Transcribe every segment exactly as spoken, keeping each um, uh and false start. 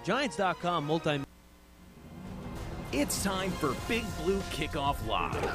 Giants dot com multi. It's time for Big Blue Kickoff Live.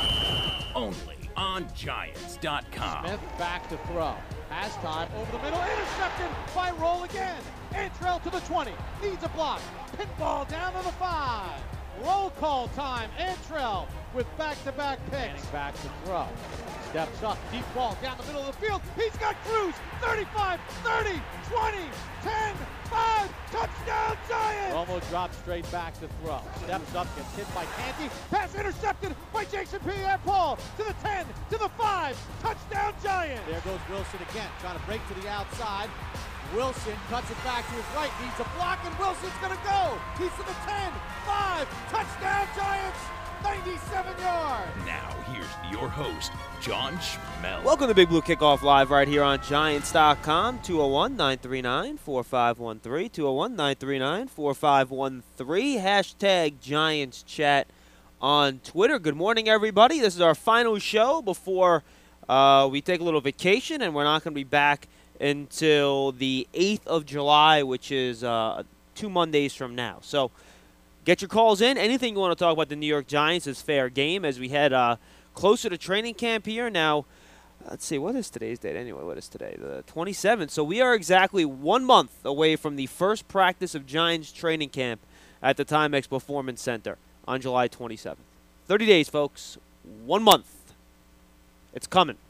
Only on Giants dot com. Smith back to throw. Has time over the middle. Intercepted by Roll again. Antrell to the twenty. Needs a block. Pinball down to the five. Roll call time. Antrell with back-to-back picks. Back to throw. Steps up. Deep ball down the middle of the field. He's got Cruz. thirty-five, thirty, twenty, ten, five. Touchdown Giants! Romo drops straight back to throw. Steps up. Gets hit by Canty. Pass intercepted by Jason Pierre-Paul. To the ten. To the five. Touchdown Giants! There goes Wilson again. Trying to break to the outside. Wilson cuts it back to his right, needs a block, and Wilson's going to go. He's to the ten, five, touchdown Giants, ninety-seven yards. Now, here's your host, John Schmel. Welcome to Big Blue Kickoff Live right here on Giants dot com, two oh one, nine three nine, four five one three, two oh one, nine three nine, four five one three, hashtag Giants Chat on Twitter. Good morning, everybody. This is our final show before uh, we take a little vacation, and we're not going to be back until the eighth of July, which is uh, two Mondays from now. So get your calls in. Anything you want to talk about the New York Giants is fair game as we head uh, closer to training camp here. Now, let's see, what is today's date anyway? What is today? The twenty-seventh. So we are exactly one month away from the first practice of Giants training camp at the Timex Performance Center on July twenty-seventh. thirty days, folks. One month. It's coming.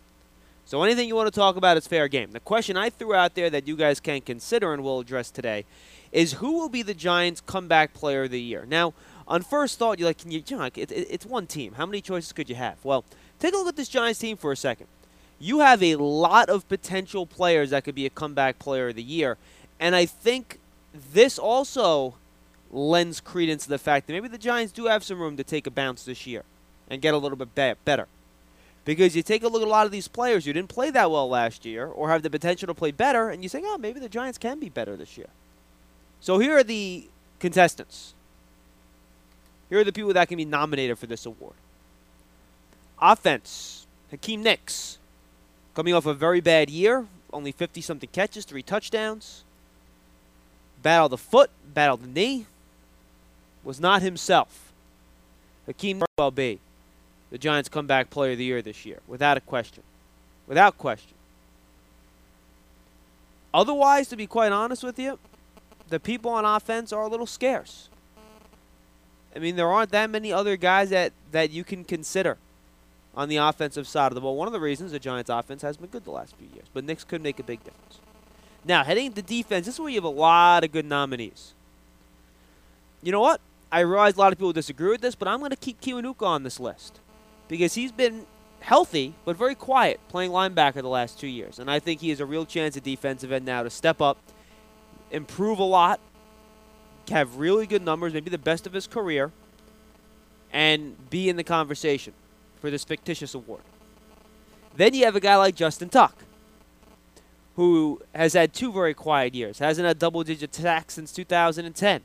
So anything you want to talk about is fair game. The question I threw out there that you guys can consider and will address today is who will be the Giants' comeback player of the year? Now, on first thought, you're like, can you, John, it, it, it's one team. How many choices could you have? Well, take a look at this Giants team for a second. You have a lot of potential players that could be a comeback player of the year, and I think this also lends credence to the fact that maybe the Giants do have some room to take a bounce this year and get a little bit be- better. Because you take a look at a lot of these players who didn't play that well last year or have the potential to play better, and you think, oh, maybe the Giants can be better this year. So here are the contestants. Here are the people that can be nominated for this award. Offense, Hakeem Nicks, coming off a very bad year, only fifty-something catches, three touchdowns. Battled the foot, battled the knee, was not himself. Hakeem Nicks will be the Giants' comeback player of the year this year, without a question. Without question. Otherwise, to be quite honest with you, the people on offense are a little scarce. I mean, there aren't that many other guys that, that you can consider on the offensive side of the ball. One of the reasons the Giants' offense has been good the last few years, but Nicks could make a big difference. Now, heading into defense, this is where you have a lot of good nominees. You know what? I realize a lot of people disagree with this, but I'm going to keep Kiwanuka on this list, because he's been healthy but very quiet playing linebacker the last two years. And I think he has a real chance at defensive end now to step up, improve a lot, have really good numbers, maybe the best of his career, and be in the conversation for this fictitious award. Then you have a guy like Justin Tuck, who has had two very quiet years, hasn't had double-digit sacks since two thousand ten.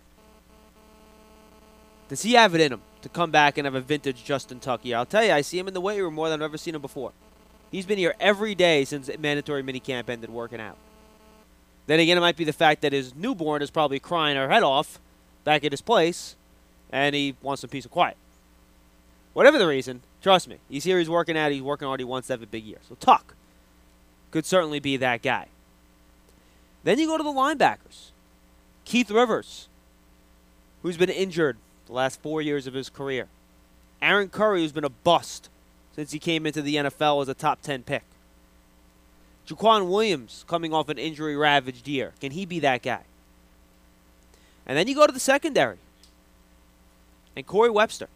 Does he have it in him to come back and have a vintage Justin Tuck year? I'll tell you, I see him in the weight room more than I've ever seen him before. He's been here every day since mandatory minicamp ended working out. Then again, it might be the fact that his newborn is probably crying her head off back at his place, and he wants some peace and quiet. Whatever the reason, trust me, he's here, he's working out, he's working hard, he wants to have a big year. So Tuck could certainly be that guy. Then you go to the linebackers. Keith Rivers, who's been injured the last four years of his career. Aaron Curry, who's been a bust since he came into the N F L as a top ten pick. Jaquan Williams, coming off an injury-ravaged year. Can he be that guy? And then you go to the secondary. And Corey Webster,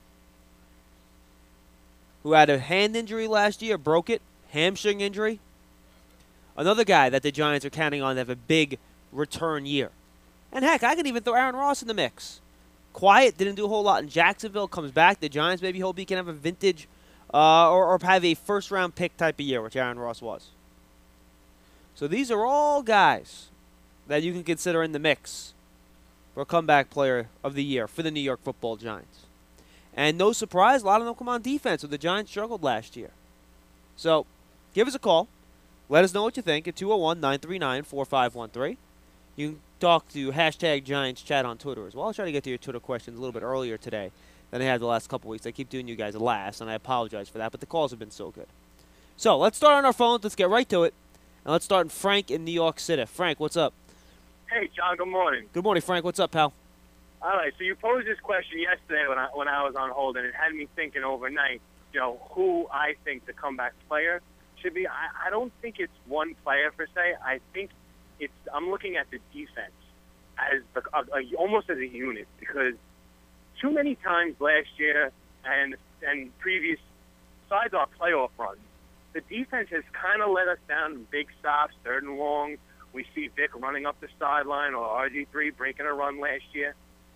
who had a hand injury last year, broke it, hamstring injury. Another guy that the Giants are counting on to have a big return year. And heck, I can even throw Aaron Ross in the mix. Quiet, didn't do a whole lot in Jacksonville, comes back. The Giants maybe hope he can have a vintage uh, or, or have a first-round pick type of year, which Aaron Ross was. So these are all guys that you can consider in the mix for a comeback player of the year for the New York Football Giants. And no surprise, a lot of them come on defense, so the Giants struggled last year. So give us a call. Let us know what you think at two oh one, nine three nine, four five one three. You can talk to hashtag Giants Chat on Twitter as well. I'll try to get to your Twitter questions a little bit earlier today than I had the last couple weeks. I keep doing you guys last, and I apologize for that, but the calls have been so good. So let's start on our phones. Let's get right to it. And let's start in Frank in New York City. Frank, what's up? Hey, John, good morning. Good morning, Frank. What's up, pal? All right, so you posed this question yesterday when I when I was on hold, and it had me thinking overnight, you know, who I think the comeback player should be. I, I don't think it's one player per se. I think it's I'm looking at the defense as the, uh, uh, almost as a unit, because too many times last year and and previous, besides our playoff runs, the defense has kind of let us down in big stops, third and long. We see Vic running up the sideline, or R G three breaking a run last year.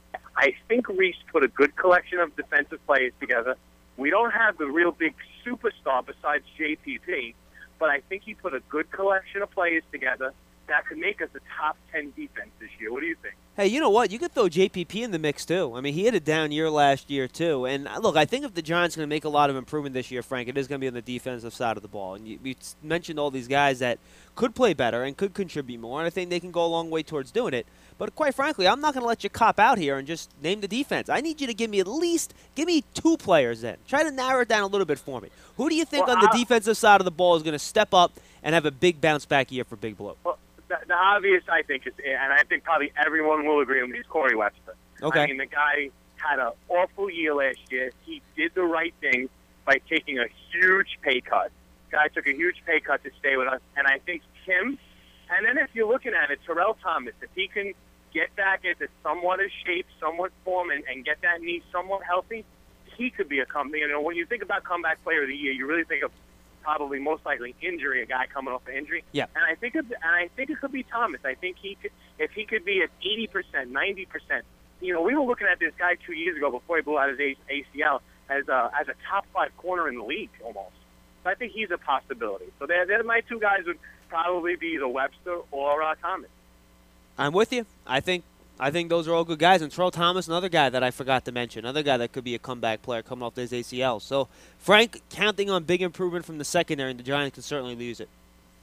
I think Reese put a good collection of defensive players together. We don't have the real big superstar besides J P P, but I think he put a good collection of players together that could make us a top ten defense this year. What do you think? Hey, you know what? You could throw J P P in the mix, too. I mean, he had a down year last year, too. And, look, I think if the Giants are going to make a lot of improvement this year, Frank, it is going to be on the defensive side of the ball. And you, you mentioned all these guys that could play better and could contribute more, and I think they can go a long way towards doing it. But, quite frankly, I'm not going to let you cop out here and just name the defense. I need you to give me at least give me two players in. Try to narrow it down a little bit for me. Who do you think well, on the I'll, defensive side of the ball is going to step up and have a big bounce-back year for Big Blue? Well, The, the obvious, I think, is, and I think probably everyone will agree with me, is Corey Webster. Okay. I mean, the guy had an awful year last year. He did the right thing by taking a huge pay cut. Guy took a huge pay cut to stay with us, and I think him. And then if you're looking at it, Terrell Thomas, if he can get back into somewhat of shape, somewhat form, and, and get that knee somewhat healthy, he could be a comeback. You know, when you think about comeback player of the year, you really think of probably most likely injury, a guy coming off an injury. Yeah. And I think it, and I think it could be Thomas. I think he could, if he could be at eighty percent, ninety percent. You know, we were looking at this guy two years ago before he blew out his A C L as a, as a top five corner in the league almost. So I think he's a possibility. So they're, they're my two guys would probably be either Webster or uh, Thomas. I'm with you. I think I think those are all good guys. And Terrell Thomas, another guy that I forgot to mention, another guy that could be a comeback player coming off his A C L. So, Frank, counting on big improvement from the secondary, and the Giants can certainly use it.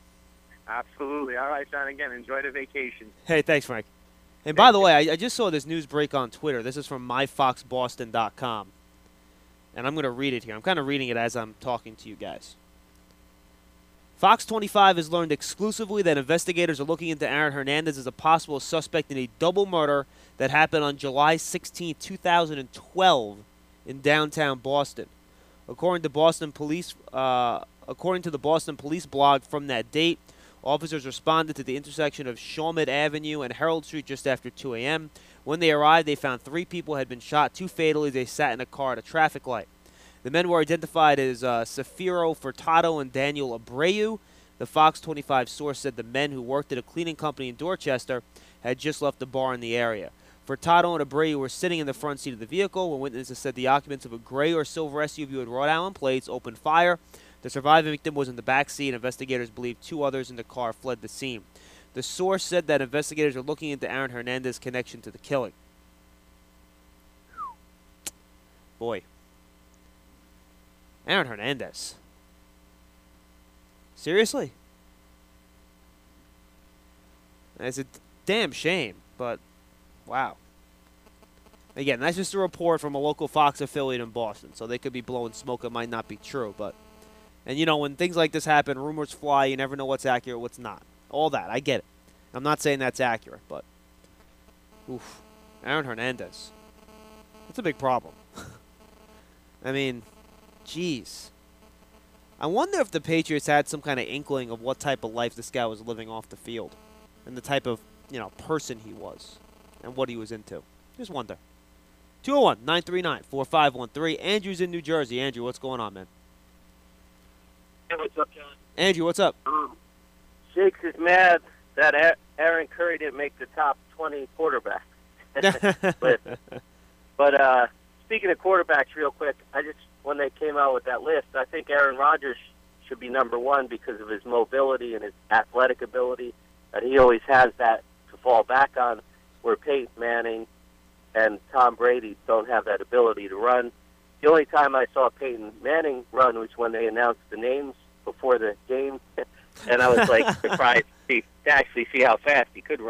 Absolutely. All right, John, again, enjoy the vacation. Hey, thanks, Frank. And by the way, I, I just saw this news break on Twitter. This is from my fox boston dot com. And I'm going to read it here. I'm kind of reading it as I'm talking to you guys. Fox twenty-five has learned exclusively that investigators are looking into Aaron Hernandez as a possible suspect in a double murder that happened on July sixteenth, two thousand twelve in downtown Boston. According to Boston police, uh, according to the Boston police blog from that date, officers responded to the intersection of Shawmut Avenue and Herald Street just after two a.m. When they arrived, they found three people had been shot, two fatally. They sat in a car at a traffic light. The men were identified as uh, Safiro Furtado and Daniel Abreu. The Fox twenty-five source said the men who worked at a cleaning company in Dorchester had just left the bar in the area. Furtado and Abreu were sitting in the front seat of the vehicle when witnesses said the occupants of a gray or silver S U V with Rhode Island plates opened fire. The surviving victim was in the back seat. Investigators believe two others in the car fled the scene. The source said that investigators are looking into Aaron Hernandez's connection to the killing. Boy. Aaron Hernandez. Seriously? It's a damn shame, but wow. Again, that's just a report from a local Fox affiliate in Boston, so they could be blowing smoke. It might not be true, but... And, you know, when things like this happen, rumors fly. You never know what's accurate, what's not. All that. I get it. I'm not saying that's accurate, but... Oof. Aaron Hernandez. That's a big problem. I mean... Jeez. I wonder if the Patriots had some kind of inkling of what type of life this guy was living off the field and the type of, you know, person he was and what he was into. Just wonder. two oh one, nine three nine, four five one three. Andrew's in New Jersey. Andrew, what's going on, man? Hey, what's up, John? Andrew, what's up? Um, Shakes is mad that Aaron Curry didn't make the top twenty quarterbacks. but but uh, speaking of quarterbacks real quick, I just when they came out with that list, I think Aaron Rodgers should be number one because of his mobility and his athletic ability. And he always has that to fall back on, where Peyton Manning and Tom Brady don't have that ability to run. The only time I saw Peyton Manning run was when they announced the names before the game, and I was like surprised to, see, to actually see how fast he could run.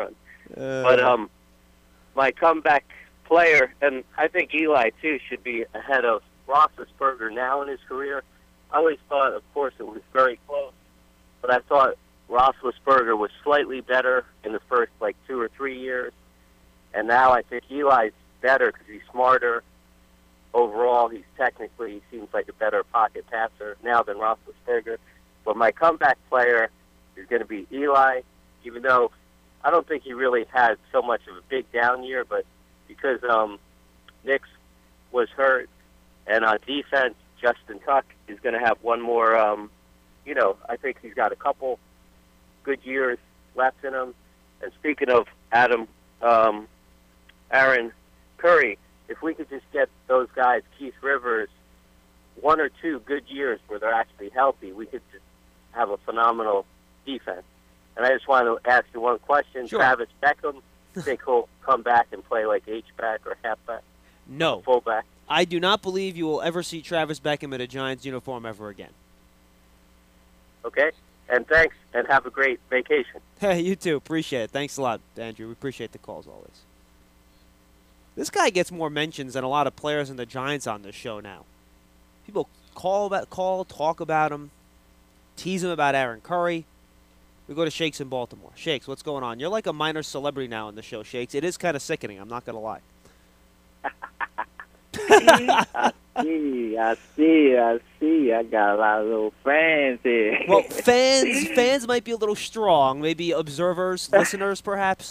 Uh, But um, my comeback player, and I think Eli, too, should be ahead of Roethlisberger now in his career. I always thought, of course, it was very close, but I thought Roethlisberger was slightly better in the first, like, two or three years. And now I think Eli's better because he's smarter. Overall, he's technically, he seems like a better pocket passer now than Roethlisberger. But my comeback player is going to be Eli, even though I don't think he really had so much of a big down year, but because um, Nix was hurt, and on defense, Justin Tuck is going to have one more, um, you know, I think he's got a couple good years left in him. And speaking of Adam, um, Aaron Curry, if we could just get those guys, Keith Rivers, one or two good years where they're actually healthy, we could just have a phenomenal defense. And I just wanted to ask you one question. Sure. Travis Beckham, think he'll come back and play like H-back or halfback? No. Fullback? I do not believe you will ever see Travis Beckham in a Giants uniform ever again. Okay? And thanks, and have a great vacation. Hey, you too. Appreciate it. Thanks a lot, Andrew. We appreciate the calls always. This guy gets more mentions than a lot of players in the Giants on this show now. People call about, call, talk about him, tease him about Aaron Curry. We go to Shakes in Baltimore. Shakes, what's going on? You're like a minor celebrity now in the show, Shakes. It is kind of sickening. I'm not going to lie. I see, I see, I see. I got a lot of little fans here. Well, fans, fans might be a little strong. Maybe observers, listeners, perhaps.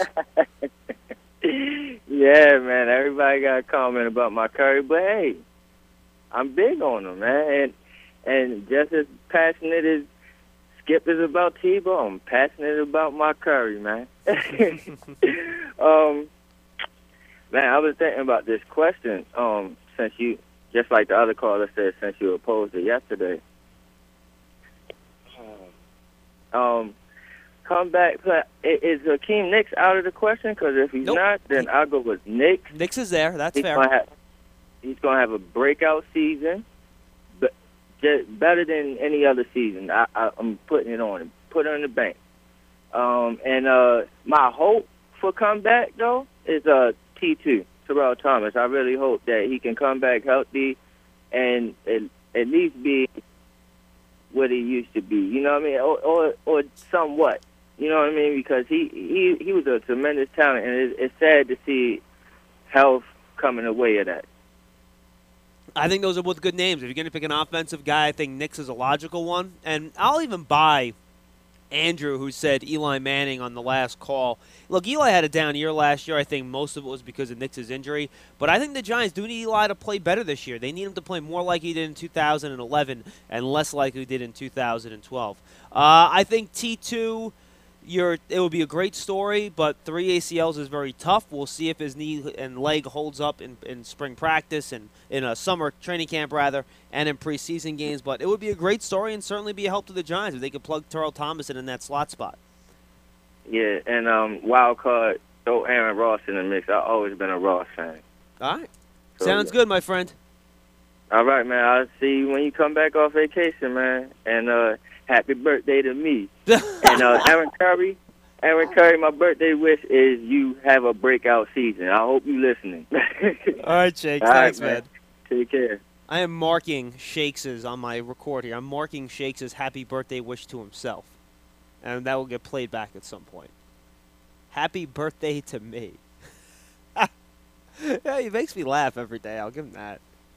Yeah, man. Everybody got a comment about my Curry, but hey, I'm big on him, man. And and just as passionate as Skip is about Tebow, I'm passionate about my Curry, man. um, man, I was thinking about this question. Um, since you, just like the other caller said, since you opposed it yesterday. Um, come back. Is Hakeem Nicks out of the question? Because if he's Nope. not, then I'll go with Nick. Nicks is there. That's He's fair. gonna have, he's going to have a breakout season, but just better than any other season. I, I, I'm putting it on him. Put it in the bank. Um, and uh, my hope for comeback, though, is uh, T two, Terrell Thomas. I really hope that he can come back healthy and at, at least be what he used to be. You know what I mean? Or, or, or somewhat. You know what I mean? Because he, he, he was a tremendous talent, and it, it's sad to see health coming away of that. I think those are both good names. If you're going to pick an offensive guy, I think Nicks is a logical one. And I'll even buy Andrew, who said Eli Manning on the last call. Look, Eli had a down year last year. I think most of it was because of Nicks' injury. But I think the Giants do need Eli to play better this year. They need him to play more like he did in two thousand eleven and less like he did in two thousand twelve. Uh, I think T two... You're, it would be a great story, but three A C Ls is very tough. We'll see if his knee and leg holds up in, in spring practice and in a summer training camp, rather, and in preseason games. But it would be a great story and certainly be a help to the Giants if they could plug Terrell Thomas in in that slot spot. Yeah, and um, wild card, throw Aaron Ross in the mix. I've always been a Ross fan. All right. So, Sounds yeah. good, my friend. All right, man. I'll see you when you come back off vacation, man. And uh, happy birthday to me. And uh, Aaron Curry, Aaron Curry, my birthday wish is you have a breakout season. I hope you listening. All right, Shakes. All right, Thanks, man. man. Take care. I am marking Shakes's on my record here. I'm marking Shakes's happy birthday wish to himself. And that will get played back at some point. Happy birthday to me. Yeah, he makes me laugh every day. I'll give him that.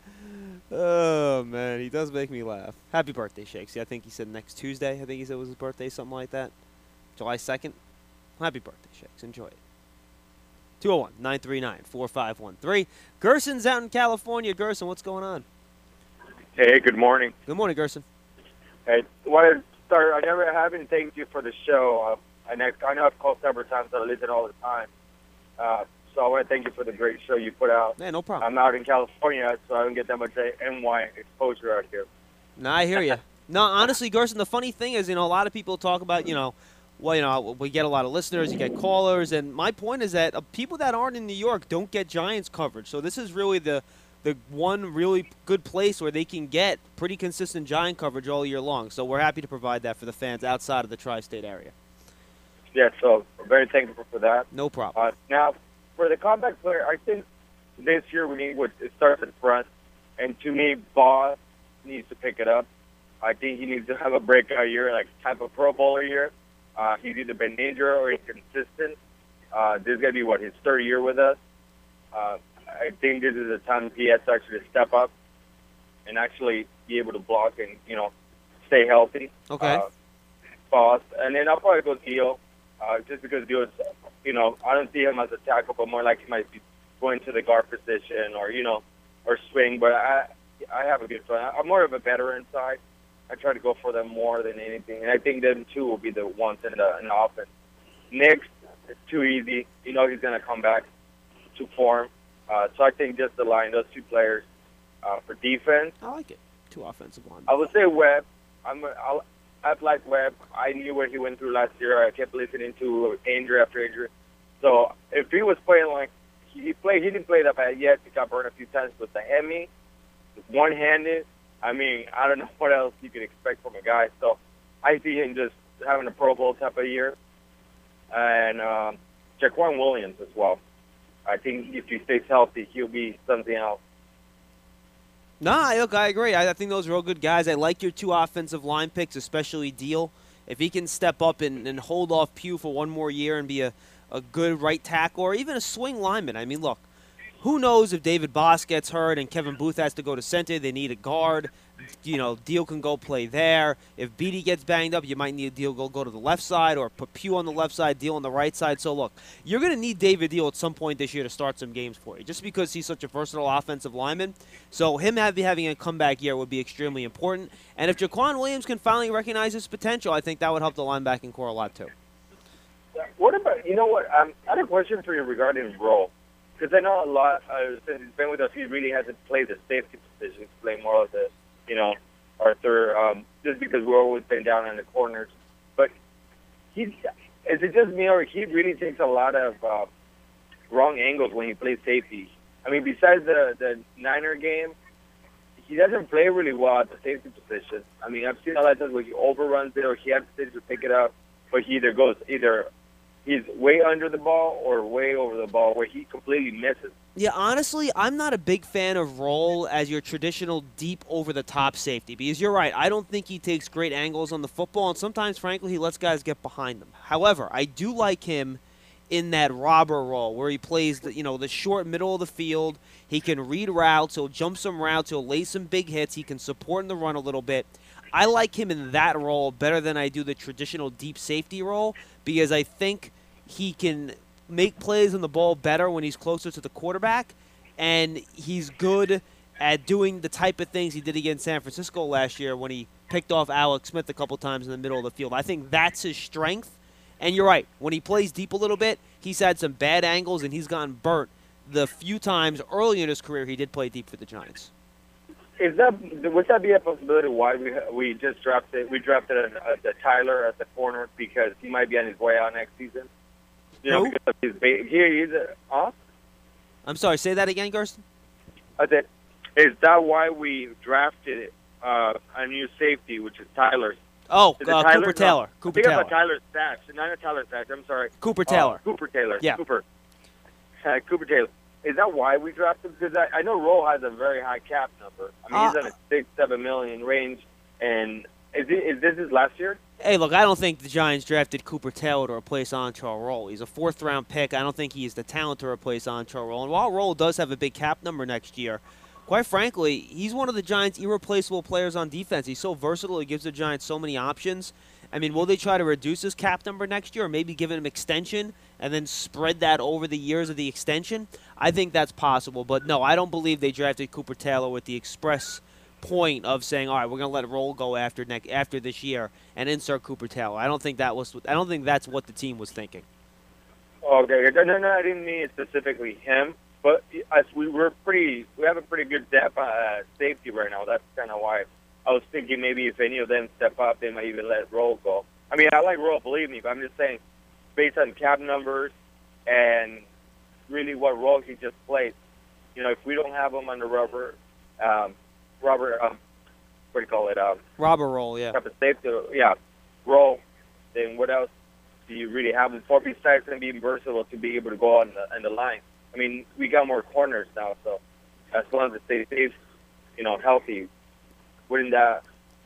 Oh, man, he does make me laugh. Happy birthday, Shakesy. I think he said next Tuesday. I think he said it was his birthday, something like that. July second. Happy birthday, Shakes. Enjoy it. two oh one, nine three nine, four five one three. Gerson's out in California. Gerson, what's going on? Hey, good morning. Good morning, Gerson. Hey, wanted to start. I never haven't thanked you for the show. Uh, I, next, I know I've called several times. I listen all the time. Uh, so I want to thank you for the great show you put out. Yeah, no problem. I'm out in California, so I don't get that much N Y exposure out here. No, I hear you. No, honestly, Gerson, the funny thing is, you know, a lot of people talk about, you know, well, you know, we get a lot of listeners, you get callers, and my point is that uh, people that aren't in New York don't get Giants coverage. So this is really the the one really good place where they can get pretty consistent Giant coverage all year long. So we're happy to provide that for the fans outside of the tri-state area. Yeah, so very thankful for that. No problem. Uh, now, for the comeback player, I think this year we need what it starts in front, and to me, Boss needs to pick it up. I think he needs to have a breakout year, like type of Pro Bowler year. Uh, he's either been injured or inconsistent. Uh, this is going to be, what, his third year with us. Uh, I think this is the time he has to actually step up and actually be able to block and, you know, stay healthy. Okay. Uh, Boss. And then I'll probably go Dio, uh, just because Dio is, you know, I don't see him as a tackle, but more like he might be going to the guard position or, you know, or swing. But I I have a good feeling. I'm more of a veteran side. I try to go for them more than anything. And I think them two will be the ones in the, in the offense. Next, it's too easy. You know he's going to come back to form. Uh, so I think just the line, those two players uh, for defense. I like it. Two offensive linemen. I would say Webb. I'm, I'll, I've liked Webb. I knew what he went through last year. I kept listening to injury after injury. So if he was playing like he played, he didn't play that bad yet. He got burned a few times with the Hemi, one-handed. I mean, I don't know what else you could expect from a guy. So I see him just having a Pro Bowl type of year. And um, Jaquan Williams as well. I think if he stays healthy, he'll be something else. No, look, I agree. I, I think those are all good guys. I like your two offensive line picks, especially Deal. If he can step up and, and hold off Pugh for one more year and be a, a good right tackle or even a swing lineman. I mean, look, who knows if David Boss gets hurt and Kevin Booth has to go to center, they need a guard. You know, Deal can go play there. If Beatty gets banged up, you might need Deal go go to the left side or put Pugh on the left side, Deal on the right side. So, look, you're going to need David Deal at some point this year to start some games for you, just because he's such a versatile offensive lineman. So him having having a comeback year would be extremely important. And if Jaquan Williams can finally recognize his potential, I think that would help the linebacking core a lot too. What about, you know what, um, I had a question for you regarding Roll. Because I know a lot, uh, since he's been with us, he really hasn't played the safety position. He's played more of the, you know, Arthur, um, just because we've always been down in the corners. But he's, is it just me, or he really takes a lot of uh, wrong angles when he plays safety? I mean, besides the, the Niner game, he doesn't play really well at the safety position. I mean, I've seen a lot of times where he overruns it or he has to pick it up, but he either goes either he's way under the ball or way over the ball where he completely misses. Yeah, honestly, I'm not a big fan of Roll as your traditional deep over-the-top safety because you're right. I don't think he takes great angles on the football, and sometimes, frankly, he lets guys get behind him. However, I do like him in that robber role where he plays the, you know, the short middle of the field. He can read routes. He'll jump some routes. He'll lay some big hits. He can support in the run a little bit. I like him in that role better than I do the traditional deep safety role because I think he can make plays on the ball better when he's closer to the quarterback, and he's good at doing the type of things he did against San Francisco last year when he picked off Alex Smith a couple times in the middle of the field. I think that's his strength, and you're right. When he plays deep a little bit, he's had some bad angles, and he's gotten burnt the few times early in his career he did play deep for the Giants. Is that would that be a possibility? Why we we just drafted we drafted a, a, a Tyler as the corner because he might be on his way out next season? You know, Who? because of his ba- here he's a huh? I'm sorry, say that again, Gersten? I said, is that why we drafted uh, a new safety, which is Tyler? Oh, Is uh, it Tyler? Cooper Taylor. No, Cooper I think Taylor. about Tyler Stacks, not a Tyler Stacks. I'm sorry. Cooper Uh, Taylor. Cooper Taylor. Yeah. Cooper. Uh, Cooper Taylor. Is that why we drafted him? Because I, I know Roll has a very high cap number. I mean, he's Uh, in a six, seven million range. And is, it, is this his last year? Hey, look, I don't think the Giants drafted Cooper Taylor to replace Antrell Roll. He's a fourth-round pick. I don't think he has the talent to replace Antrell Roll. And while Roll does have a big cap number next year, quite frankly, he's one of the Giants' irreplaceable players on defense. He's so versatile. He gives the Giants so many options. I mean, will they try to reduce his cap number next year or maybe give him extension and then spread that over the years of the extension? I think that's possible. But, no, I don't believe they drafted Cooper Taylor with the express point of saying, all right, we're going to let Roll go after next after this year and insert Cooper Taylor. I don't think that was I don't think that's what the team was thinking. Okay, no, no, no, I didn't mean specifically him, but as we were pretty, we have a pretty good depth uh, safety right now. That's kind of why I was thinking maybe if any of them step up, they might even let Roll go. I mean, I like Roll, believe me, but I'm just saying, based on cap numbers and really what role he just played, you know, if we don't have him under rubber, um, Robert, um, what do you call it? Um, Robert Roll, yeah. Type of safety, yeah, Roll. Then what else? do you really have him for besides him being versatile to be able to go on the, on the line? I mean, we got more corners now, so as long as they stay, you know, healthy, wouldn't that,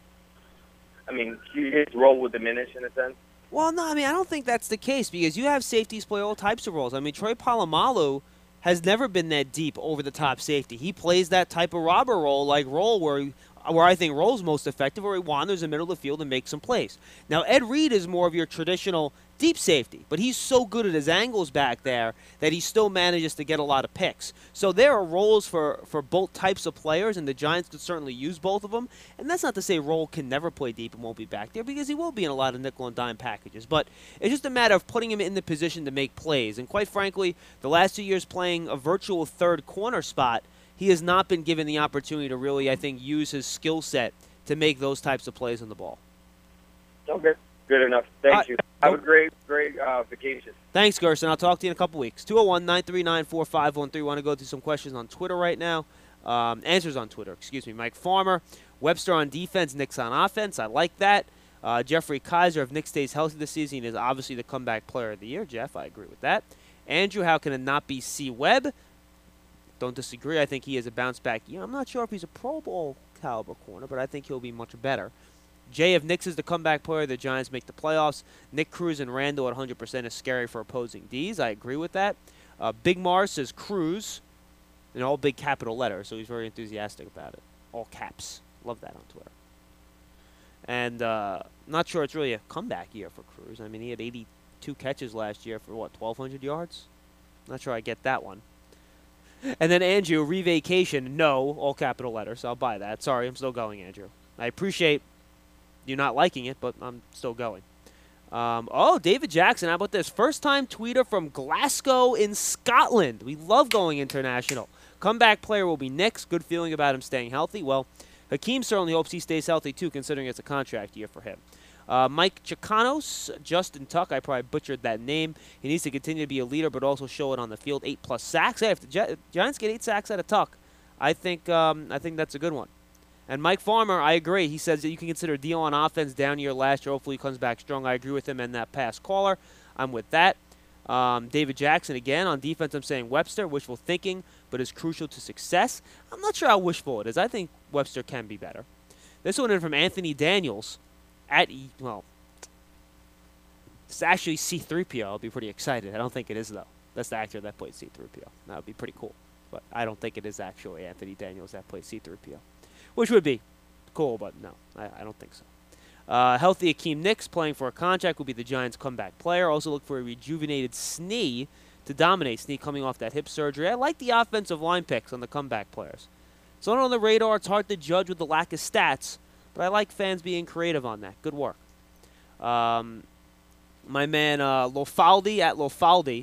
I mean, his role would diminish in a sense? Well, no, I mean, I don't think that's the case because you have safeties play all types of roles. I mean, Troy Polamalu has never been that deep over-the-top safety. He plays that type of robber role, like role where he, where I think role's most effective, where he wanders in the middle of the field and makes some plays. Now, Ed Reed is more of your traditional deep safety, but he's so good at his angles back there that he still manages to get a lot of picks. So there are roles for, for both types of players, and the Giants could certainly use both of them. And that's not to say Roll can never play deep and won't be back there, because he will be in a lot of nickel and dime packages. But it's just a matter of putting him in the position to make plays. And quite frankly, the last two years playing a virtual third corner spot, he has not been given the opportunity to really, I think, use his skill set to make those types of plays on the ball. Okay, good enough. Thank Uh, you. Have a great, great uh, vacation. Thanks, Gerson. I'll talk to you in a couple weeks. two oh one, nine three nine, four five one three. Want to go through some questions on Twitter right now. Um, answers on Twitter, excuse me. Mike Farmer, Webster on defense, Knicks on offense. I like that. Uh, Jeffrey Kaiser, if Nick stays healthy this season, is obviously the comeback player of the year. Jeff, I agree with that. Andrew, how can it not be C. Webb? Don't disagree. I think he is a bounce-back year. I'm not sure if he's a Pro Bowl caliber corner, but I think he'll be much better. Jay, if Nix is the comeback player, the Giants make the playoffs. Nick Cruz and Randall at one hundred percent is scary for opposing Ds. I agree with that. Uh, Big Mars says Cruz in all big capital letters, so he's very enthusiastic about it. All caps. Love that on Twitter. And uh, not sure it's really a comeback year for Cruz. I mean, he had eighty-two catches last year for, what, twelve hundred yards? Not sure I get that one. And then Andrew, revacation, no, all capital letters. I'll buy that. Sorry, I'm still going, Andrew. I appreciate you not liking it, but I'm still going. Um, oh, David Jackson, how about this? First-time tweeter from Glasgow in Scotland. We love going international. Comeback player will be Nix. Good feeling about him staying healthy. Well, Hakeem certainly hopes he stays healthy, too, considering it's a contract year for him. Uh, Mike Chicanos, Justin Tuck, I probably butchered that name. He needs to continue to be a leader, but also show it on the field. Eight-plus sacks. Hey, if the Gi- Giants get eight sacks out of Tuck, I think um, I think that's a good one. And Mike Farmer, I agree. He says that you can consider Dio on offense down year last year. Hopefully he comes back strong. I agree with him and that past caller. I'm with that. Um, David Jackson, again, on defense, I'm saying Webster, wishful thinking, but is crucial to success. I'm not sure how wishful it is. I think Webster can be better. This one in from Anthony Daniels. At, well, it's actually C three P O. I'll be pretty excited. I don't think it is, though. That's the actor that played C three P O. That would be pretty cool. But I don't think it is actually Anthony Daniels that played C three P O. Which would be cool, but no, I, I don't think so. Uh, healthy Akeem Nicks playing for a contract will be the Giants' comeback player. Also look for a rejuvenated Snee to dominate. Snee coming off that hip surgery. I like the offensive line picks on the comeback players. It's not on the radar. It's hard to judge with the lack of stats. But I like fans being creative on that. Good work. Um, my man uh, Lofaldi at Lofaldi.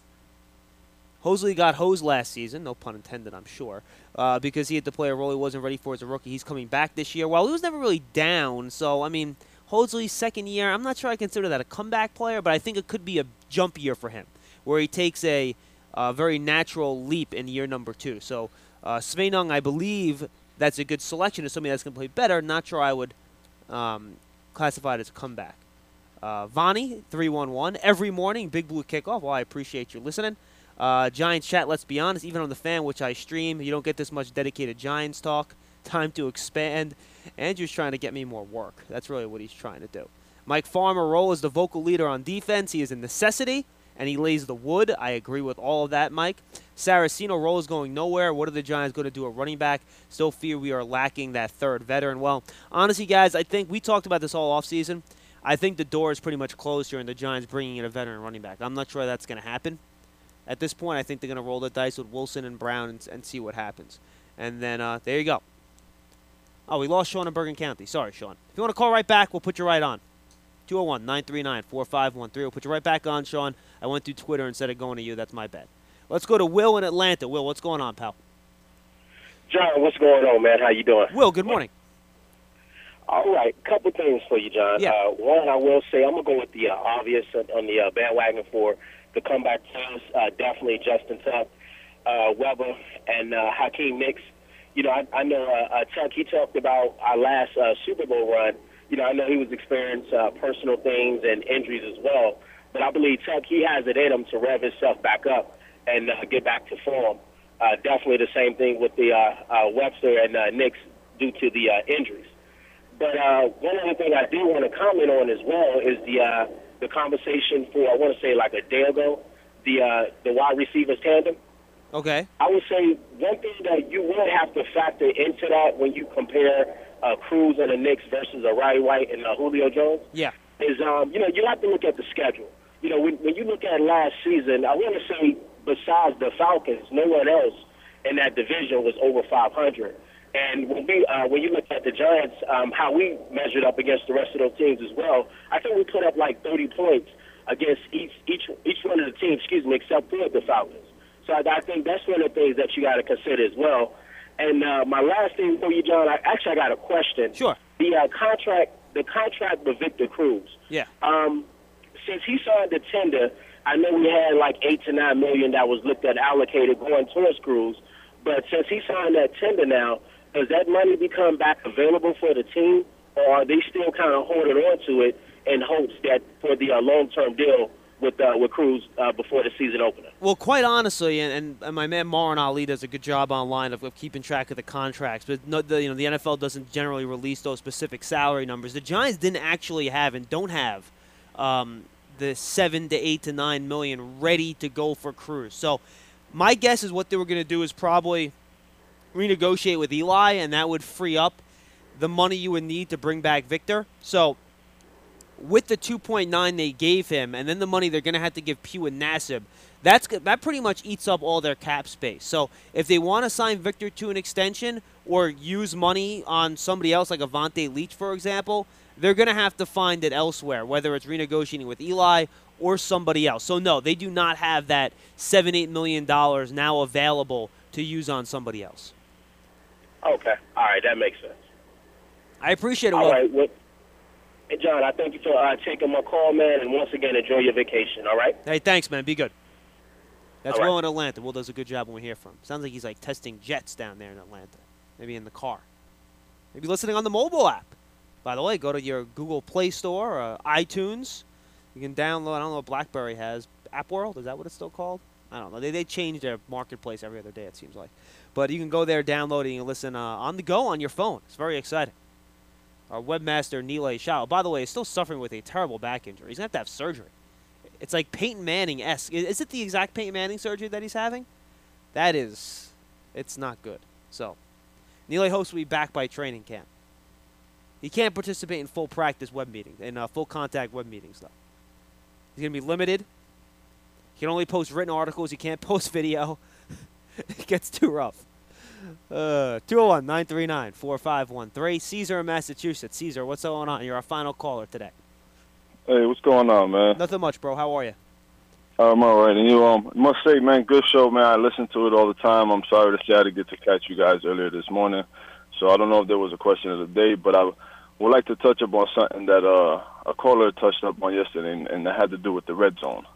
Hosley got hosed last season. No pun intended, I'm sure. Uh, because he had to play a role he wasn't ready for as a rookie. He's coming back this year. Well, he was never really down. So, I mean, Hosley's second year, I'm not sure I consider that a comeback player, but I think it could be a jump year for him, where he takes a uh, very natural leap in year number two. So, uh, Sveinung, I believe that's a good selection of somebody that's going to play better. Not sure I would um, classify it as a comeback. Uh, Vani, three one one, every morning, Big Blue Kickoff. Well, I appreciate you listening. Uh, Giants chat, let's be honest, even on the fan, which I stream, you don't get this much dedicated Giants talk. Time to expand. Andrew's trying to get me more work. That's really what he's trying to do. Mike Farmer role as the vocal leader on defense. He is a necessity, and he lays the wood. I agree with all of that, Mike. Saraceno role is going nowhere. What are the Giants going to do at running back? Still fear we are lacking that third veteran. Well, honestly, guys, I think we talked about this all offseason. I think the door is pretty much closed here in the Giants bringing in a veteran running back. I'm not sure that's going to happen. At this point, I think they're going to roll the dice with Wilson and Brown and, and see what happens. And then uh, there you go. Oh, we lost Sean in Bergen County. Sorry, Sean. If you want to call right back, we'll put you right on. two oh one, nine three nine, four five one three. We'll put you right back on, Sean. I went through Twitter instead of going to you. That's my bad. Let's go to Will in Atlanta. Will, what's going on, pal? John, what's going on, man? How you doing? Will, good morning. All right, couple things for you, John. Yeah. Uh, one, I will say I'm going to go with the uh, obvious on, on the uh, bandwagon for the comeback players. Uh, definitely Justin Tuck, uh, Weber, and uh, Hakeem Nicks. You know, I, I know uh, uh, Tuck, he talked about our last uh, Super Bowl run. You know, I know he was experiencing uh, personal things and injuries as well. but I believe Tuck, he has it in him to rev himself back up and uh, get back to form. Uh, definitely the same thing with the uh, uh, Webster and uh, Knicks due to the uh, injuries. But uh, one other thing I do want to comment on as well is the uh, the conversation for, I want to say like a day ago, the uh, the wide receivers tandem. Okay. I would say one thing that you will have to factor into that when you compare uh, Cruz and the Knicks versus uh, Roddy White and uh, Julio Jones Yeah. is, um, you know, you have to look at the schedule. You know, when, when you look at last season, I want to say besides the Falcons, no one else in that division was over five hundred. And when we, uh, when you look at the Giants, um, how we measured up against the rest of those teams as well, I think we put up like thirty points against each each each one of the teams, excuse me, except for the Falcons. So I, I think that's one of the things that you got to consider as well. And uh, my last thing for you, John, I actually I got a question. Sure. The uh, contract, the contract with Victor Cruz. Yeah. Um, since he signed the tender, I know we had like eight to nine million that was looked at allocated going towards Cruz. But since he signed that tender now, does that money become back available for the team, or are they still kind of holding on to it in hopes that for the uh, long-term deal with uh, with Cruz uh, before the season opener? Well, quite honestly, and, and, and my man Marin Ali does a good job online of, of keeping track of the contracts, but no, the, you know, the N F L doesn't generally release those specific salary numbers. The Giants didn't actually have and don't have um, the seven to eight to nine million ready to go for Cruz. So my guess is what they were going to do is probably renegotiate with Eli, and that would free up the money you would need to bring back Victor. So with the two point nine they gave him, and then the money they're going to have to give Pugh and Nassib, that's that pretty much eats up all their cap space. So if they want to sign Victor to an extension or use money on somebody else like Avante Leach, for example, they're going to have to find it elsewhere, whether it's renegotiating with Eli or somebody else. So no, they do not have that seven, eight million dollars now available to use on somebody else. Okay. All right, that makes sense. I appreciate it. All Will. right. Well, hey, John, I thank you for uh, taking my call, man, and once again, enjoy your vacation, all right? Hey, thanks, man. Be good. That's All right. Will in Atlanta. Will does a good job when we hear from him. Sounds like he's like testing jets down there in Atlanta. Maybe in the car. Maybe listening on the mobile app. By the way, go to your Google Play Store or iTunes. You can download, I don't know what BlackBerry has. App World, is that what it's still called? I don't know. They, they change their marketplace every other day, it seems like. But you can go there, download it, and you can listen uh, on the go on your phone. It's very exciting. Our webmaster, Nilay Shah, by the way, is still suffering with a terrible back injury. He's going to have to have surgery. It's like Peyton Manning-esque. Is it the exact Peyton Manning surgery that he's having? That is, it's not good. So, Nilay Host will be back by training camp. He can't participate in full practice web meetings, in uh, full contact web meetings, though. He's going to be limited. He can only post written articles. He can't post video. It gets too rough. Uh, two oh one, nine three nine, four five one three. Caesar in Massachusetts. Caesar, what's going on? You're our final caller today. Hey, what's going on, man? Nothing much, bro. How are you? I'm all right. And you, um, must say, man, good show, man. I listen to it all the time. I'm sorry to say I didn't get to catch you guys earlier this morning. So I don't know if there was a question of the day, but I would like to touch up on something that uh, a caller touched up on yesterday, and, and that had to do with the red zone.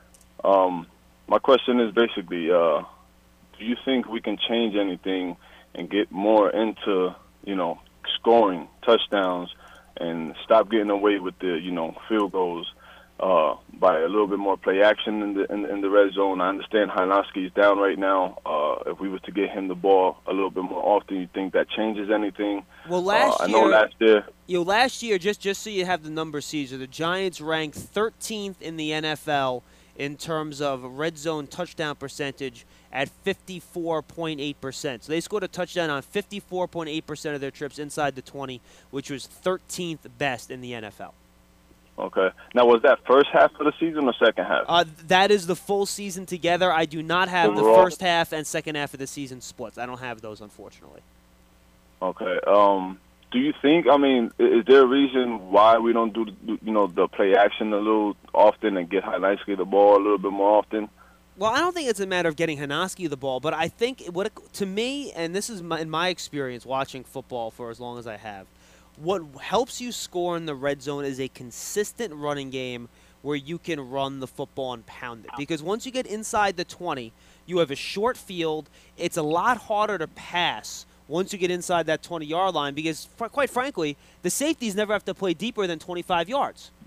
Um, my question is basically, uh, do you think we can change anything and get more into, you know, scoring touchdowns and stop getting away with the, you know, field goals uh, by a little bit more play action in the in, in the red zone? I understand Hajnowski is down right now. Uh, if we was to get him the ball a little bit more often, you think that changes anything? Well, last uh, I year, know last year. You know, last year, just just so you have the numbers, Caesar, the Giants ranked thirteenth in the N F L in terms of red zone touchdown percentage at fifty-four point eight percent. So they scored a touchdown on fifty-four point eight percent of their trips inside the twenty, which was thirteenth best in the N F L. Okay. Now, was that first half of the season or second half? Uh, that is the full season together. I do not have Overall? the first half and second half of the season splits. I don't have those, unfortunately. Okay. Um, do you think, I mean, is there a reason why we don't do, you know, the play action a little often and get Hajnowski the ball a little bit more often? Well, I don't think it's a matter of getting Hajnowski the ball, but I think what it, to me, and this is my, in my experience watching football for as long as I have, what helps you score in the red zone is a consistent running game where you can run the football and pound it. Because once you get inside the twenty, you have a short field. It's a lot harder to pass once you get inside that twenty-yard line because, quite frankly, the safeties never have to play deeper than twenty-five yards.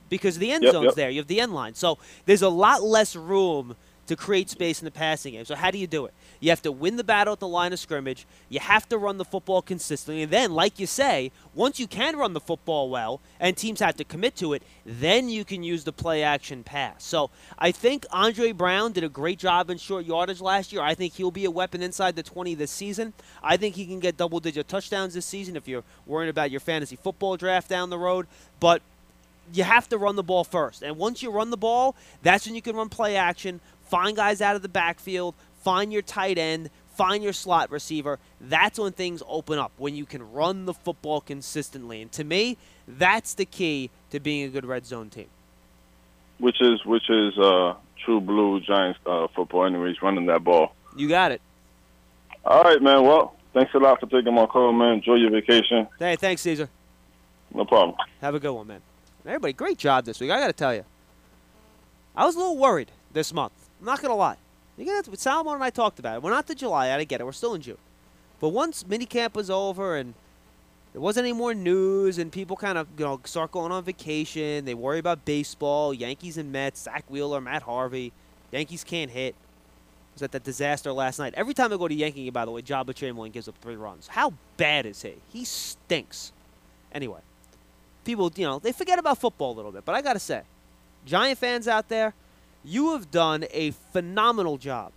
because the end Yep, zone's yep. there. You have the end line. So there's a lot less room to create space in the passing game. So how do you do it? You have to win the battle at the line of scrimmage. You have to run the football consistently. And then, like you say, once you can run the football well and teams have to commit to it, then you can use the play-action pass. So I think Andre Brown did a great job in short yardage last year. I think he'll be a weapon inside the twenty this season. I think he can get double-digit touchdowns this season if you're worrying about your fantasy football draft down the road. But you have to run the ball first. And once you run the ball, that's when you can run play action, find guys out of the backfield, find your tight end, find your slot receiver. That's when things open up, when you can run the football consistently. And to me, that's the key to being a good red zone team. Which is which is uh, true blue Giants uh, football anyways, running that ball. You got it. All right, man. Well, thanks a lot for taking my call, man. Enjoy your vacation. Hey, thanks, Caesar. No problem. Have a good one, man. Everybody, great job this week. I got to tell you. I was a little worried this month. I'm not going to lie. You got to, Salomon and I talked about it. We're not to July. I get it. We're still in June. But once minicamp was over and there wasn't any more news and people kind of you know start going on vacation, they worry about baseball, Yankees and Mets, Zach Wheeler, Matt Harvey. Yankees can't hit. Was at that disaster last night. Every time I go to Yankee, by the way, Jabba Chamberlain gives up three runs. How bad is he? He stinks. Anyway, people, you know, they forget about football a little bit. But I got to say, Giant fans out there, you have done a phenomenal job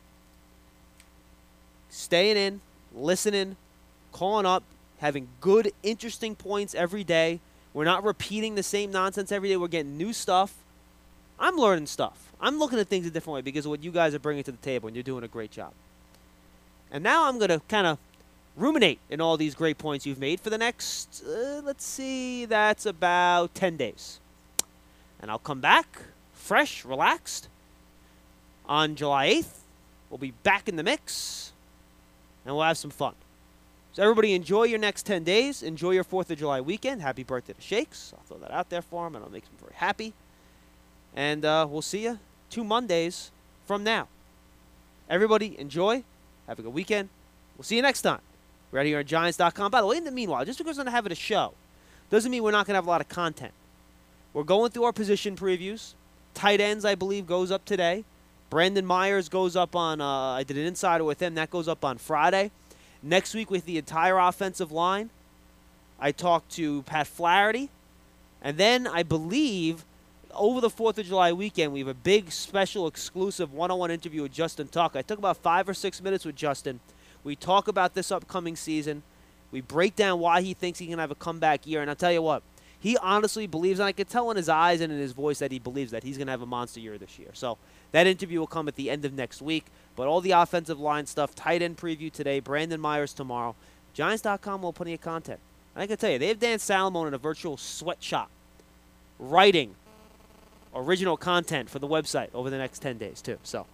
staying in, listening, calling up, having good, interesting points every day. We're not repeating the same nonsense every day. We're getting new stuff. I'm learning stuff. I'm looking at things a different way because of what you guys are bringing to the table, and you're doing a great job. And now I'm going to kind of ruminate in all these great points you've made for the next, uh, let's see, that's about ten days. And I'll come back fresh, relaxed. On July eighth, we'll be back in the mix, and we'll have some fun. So everybody enjoy your next ten days. Enjoy your fourth of July weekend. Happy birthday to Shakes. I'll throw that out there for him, and it'll make him very happy. And uh, we'll see you two Mondays from now. Everybody enjoy. Have a good weekend. We'll see you next time. Right here on Giants dot com. By the way, in the meanwhile, just because we're not having a show doesn't mean we're not going to have a lot of content. We're going through our position previews. Tight ends, I believe, goes up today. Brandon Myers goes up on, uh, I did an insider with him. That goes up on Friday. Next week with the entire offensive line, I talked to Pat Flaherty. And then I believe over the fourth of July weekend, we have a big special exclusive one-on-one interview with Justin Tuck. I took about five or six minutes with Justin. We talk about this upcoming season. We break down why he thinks he can have a comeback year. And I'll tell you what, he honestly believes, and I could tell in his eyes and in his voice that he believes that he's going to have a monster year this year. So that interview will come at the end of next week. But all the offensive line stuff, tight end preview today, Brandon Myers tomorrow. Giants dot com will have plenty of content. And I can tell you, they have Dan Salomon in a virtual sweatshop writing original content for the website over the next ten days, too. So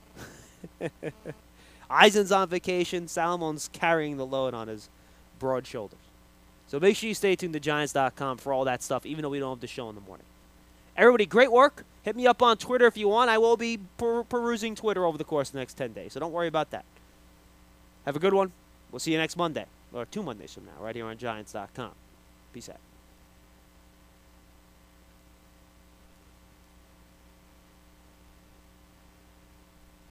Eisen's on vacation. Salomon's carrying the load on his broad shoulders. So make sure you stay tuned to Giants dot com for all that stuff, even though we don't have the show in the morning. Everybody, great work. Hit me up on Twitter if you want. I will be per- perusing Twitter over the course of the next ten days, so don't worry about that. Have a good one. We'll see you next Monday, or two Mondays from now, right here on Giants dot com. Peace out.